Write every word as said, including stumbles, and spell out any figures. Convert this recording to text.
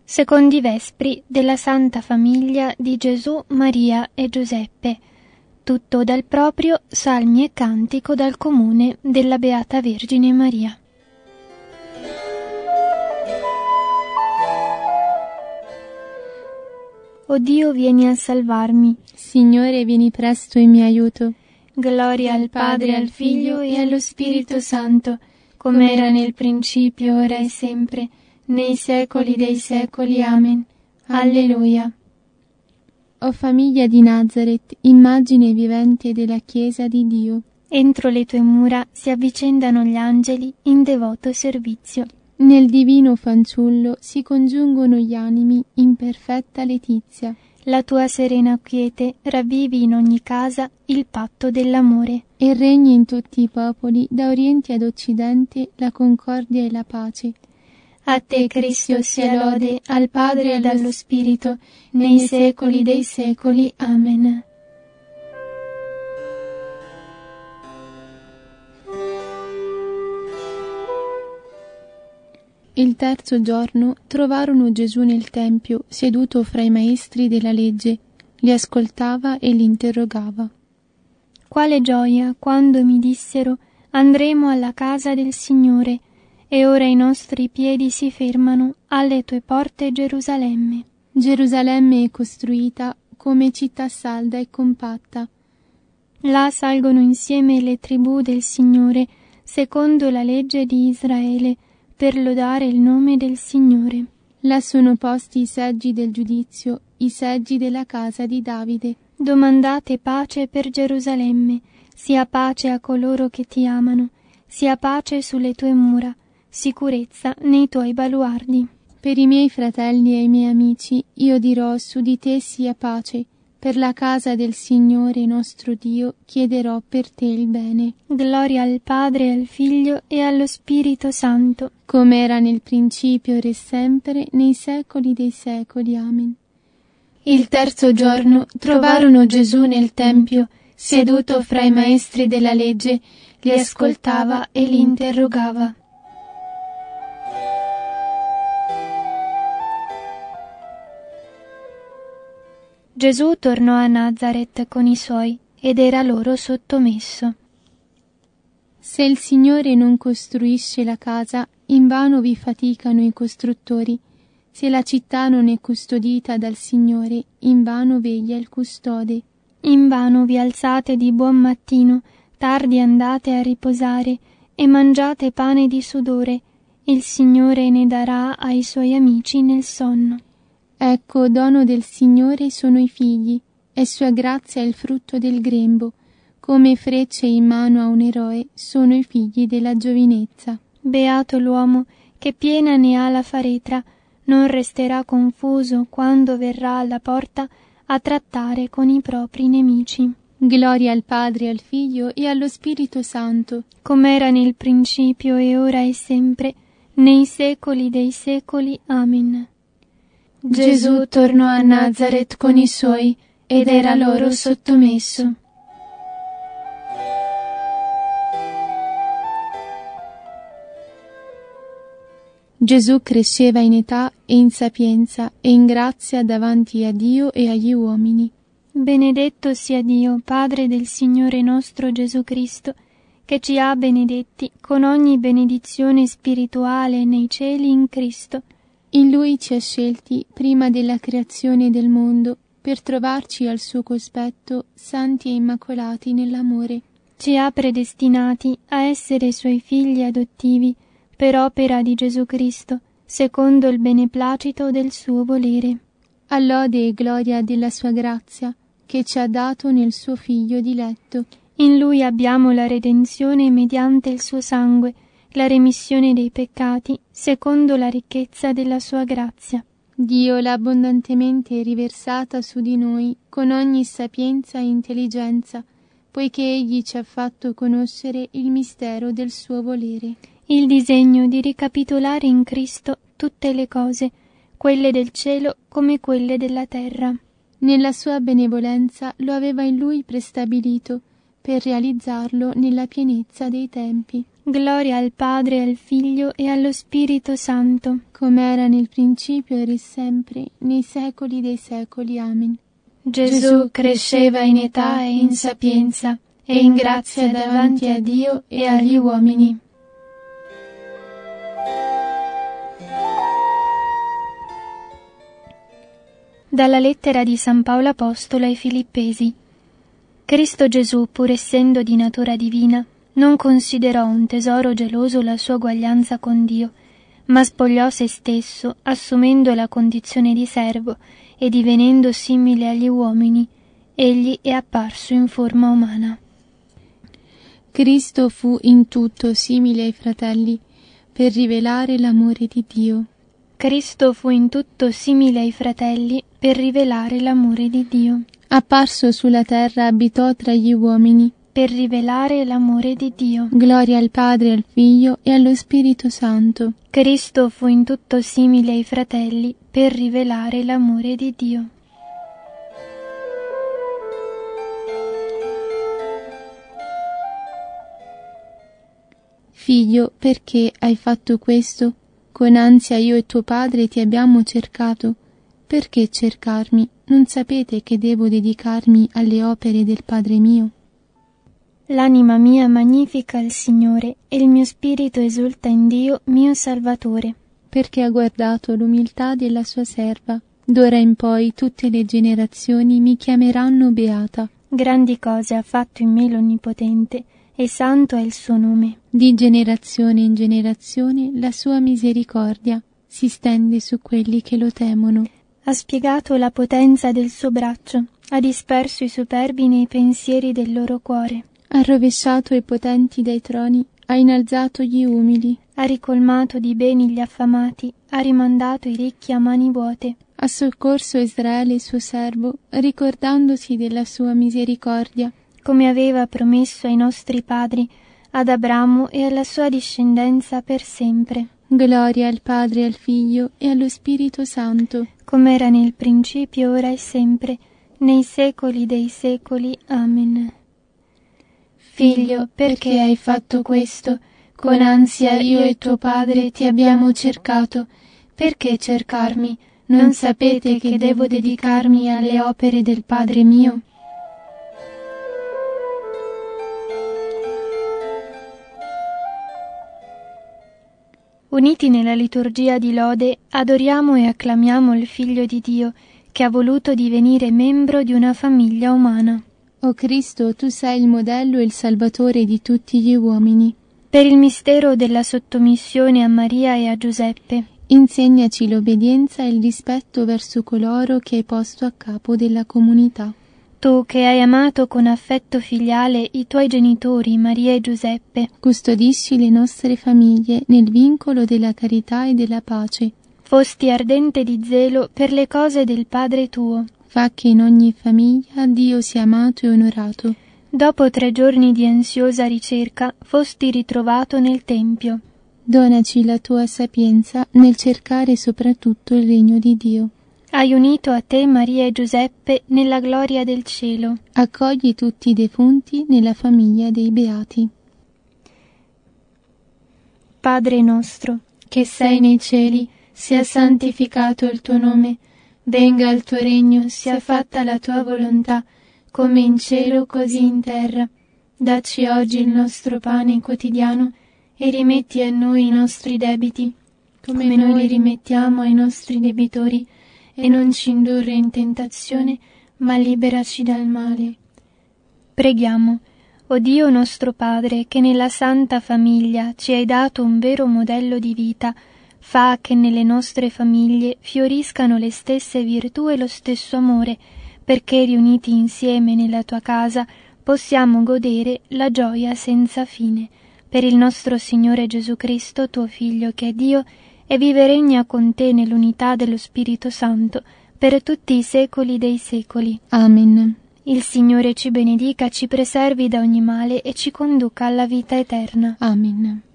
Secondi Vespri della Santa Famiglia di Gesù, Maria e Giuseppe. Tutto dal proprio Salmi e Cantico dal comune della Beata Vergine Maria. O Dio, vieni a salvarmi. Signore, vieni presto in mio aiuto. Gloria al Padre, al Figlio e allo Spirito Santo, come era nel principio, ora e sempre, nei secoli dei secoli. Amen. Alleluia. O famiglia di Nazaret, immagine vivente della Chiesa di Dio. Entro le tue mura si avvicendano gli angeli in devoto servizio. Nel divino fanciullo si congiungono gli animi in perfetta letizia. La tua serena quiete ravvivi in ogni casa il patto dell'amore. E regni in tutti i popoli, da oriente ad occidente, la concordia e la pace. A te, Cristo, sia lode, al Padre ed allo Spirito, nei secoli dei secoli. Amen. Il terzo giorno trovarono Gesù nel Tempio, seduto fra i maestri della legge. Li ascoltava e li interrogava. Quale gioia quando mi dissero: andremo alla casa del Signore, e ora i nostri piedi si fermano alle tue porte, Gerusalemme. Gerusalemme è costruita come città salda e compatta. Là salgono insieme le tribù del Signore, secondo la legge di Israele, per lodare il nome del Signore. Là sono posti i seggi del giudizio, i seggi della casa di Davide. Domandate pace per Gerusalemme, sia pace a coloro che ti amano, sia pace sulle tue mura, sicurezza nei tuoi baluardi. Per i miei fratelli e i miei amici io dirò: su di te sia pace. Per la casa del Signore nostro Dio chiederò per te il bene. Gloria al Padre, al Figlio e allo Spirito Santo, come era nel principio, ora e sempre, nei secoli dei secoli. Amen. Il terzo giorno trovarono Gesù nel Tempio, seduto fra i maestri della legge, li ascoltava e li interrogava. Gesù tornò a Nazaret con i suoi ed era loro sottomesso. Se il Signore non costruisce la casa, invano vi faticano i costruttori. Se la città non è custodita dal Signore, invano veglia il custode. Invano vi alzate di buon mattino, tardi andate a riposare e mangiate pane di sudore. Il Signore ne darà ai suoi amici nel sonno. Ecco, dono del Signore sono i figli, e sua grazia è il frutto del grembo. Come frecce in mano a un eroe sono i figli della giovinezza. Beato l'uomo che piena ne ha la faretra, non resterà confuso quando verrà alla porta a trattare con i propri nemici. Gloria al Padre, al Figlio e allo Spirito Santo, come era nel principio e ora e sempre, nei secoli dei secoli. Amen. Gesù tornò a Nazaret con i suoi ed era loro sottomesso. Gesù cresceva in età e in sapienza e in grazia davanti a Dio e agli uomini. Benedetto sia Dio, Padre del Signore nostro Gesù Cristo, che ci ha benedetti con ogni benedizione spirituale nei cieli in Cristo. In Lui ci ha scelti prima della creazione del mondo per trovarci al suo cospetto santi e immacolati nell'amore. Ci ha predestinati a essere Suoi figli adottivi per opera di Gesù Cristo, secondo il beneplacito del suo volere. All'ode e gloria della sua grazia, che ci ha dato nel suo Figlio diletto. In Lui abbiamo la redenzione mediante il suo sangue, la remissione dei peccati, secondo la ricchezza della sua grazia. Dio l'ha abbondantemente riversata su di noi con ogni sapienza e intelligenza, poiché Egli ci ha fatto conoscere il mistero del suo volere. Il disegno di ricapitolare in Cristo tutte le cose, quelle del cielo come quelle della terra. Nella sua benevolenza lo aveva in Lui prestabilito, per realizzarlo nella pienezza dei tempi. Gloria al Padre, al Figlio e allo Spirito Santo, come era nel principio, ora e sempre, nei secoli dei secoli. Amen. Gesù cresceva in età e in sapienza, e in grazia davanti a Dio e agli uomini. Dalla lettera di San Paolo Apostolo ai Filippesi. Cristo Gesù, pur essendo di natura divina, non considerò un tesoro geloso la sua uguaglianza con Dio, ma spogliò se stesso, assumendo la condizione di servo e divenendo simile agli uomini. Egli è apparso in forma umana. Cristo fu in tutto simile ai fratelli, per rivelare l'amore di Dio. Cristo fu in tutto simile ai fratelli, per rivelare l'amore di Dio. Apparso sulla terra, abitò tra gli uomini, per rivelare l'amore di Dio. Gloria al Padre, al Figlio e allo Spirito Santo. Cristo fu in tutto simile ai fratelli, per rivelare l'amore di Dio. Figlio, perché hai fatto questo? Con ansia io e tuo padre ti abbiamo cercato. Perché cercarmi? Non sapete che devo dedicarmi alle opere del Padre mio? L'anima mia magnifica il Signore, e il mio spirito esulta in Dio, mio Salvatore. Perché ha guardato l'umiltà della sua serva. D'ora in poi tutte le generazioni mi chiameranno beata. Grandi cose ha fatto in me l'Onnipotente, e santo è il suo nome. Di generazione in generazione la sua misericordia si stende su quelli che lo temono. Ha spiegato la potenza del suo braccio, ha disperso i superbi nei pensieri del loro cuore. Ha rovesciato i potenti dai troni, ha innalzato gli umili. Ha ricolmato di beni gli affamati, ha rimandato i ricchi a mani vuote. Ha soccorso Israele suo servo, ricordandosi della sua misericordia, come aveva promesso ai nostri padri, ad Abramo e alla sua discendenza per sempre. Gloria al Padre, al Figlio e allo Spirito Santo, come era nel principio, ora e sempre, nei secoli dei secoli. Amen. Figlio, perché hai fatto questo? Con ansia io e tuo padre ti abbiamo cercato. Perché cercarmi? Non sapete che devo dedicarmi alle opere del Padre mio? Uniti nella liturgia di lode, adoriamo e acclamiamo il Figlio di Dio, che ha voluto divenire membro di una famiglia umana. O Cristo, tu sei il modello e il Salvatore di tutti gli uomini. Per il mistero della sottomissione a Maria e a Giuseppe, insegnaci l'obbedienza e il rispetto verso coloro che hai posto a capo della comunità. Tu che hai amato con affetto filiale i tuoi genitori, Maria e Giuseppe, custodisci le nostre famiglie nel vincolo della carità e della pace. Fosti ardente di zelo per le cose del Padre tuo. Fa che in ogni famiglia Dio sia amato e onorato. Dopo tre giorni di ansiosa ricerca, fosti ritrovato nel Tempio. Donaci la tua sapienza nel cercare soprattutto il regno di Dio. Hai unito a te Maria e Giuseppe nella gloria del cielo. Accogli tutti i defunti nella famiglia dei beati. Padre nostro, che sei nei cieli, sia santificato il tuo nome. Venga il tuo regno, sia fatta la tua volontà, come in cielo così in terra. Dacci oggi il nostro pane quotidiano e rimetti a noi i nostri debiti, come noi li rimettiamo ai nostri debitori, e non ci indurre in tentazione, ma liberaci dal male. Preghiamo. O Dio nostro Padre, che nella Santa Famiglia ci hai dato un vero modello di vita, fa che nelle nostre famiglie fioriscano le stesse virtù e lo stesso amore, perché riuniti insieme nella tua casa possiamo godere la gioia senza fine. Per il nostro Signore Gesù Cristo, tuo Figlio, che è Dio, e vive e regna con te nell'unità dello Spirito Santo, per tutti i secoli dei secoli. Amen. Il Signore ci benedica, ci preservi da ogni male e ci conduca alla vita eterna. Amen.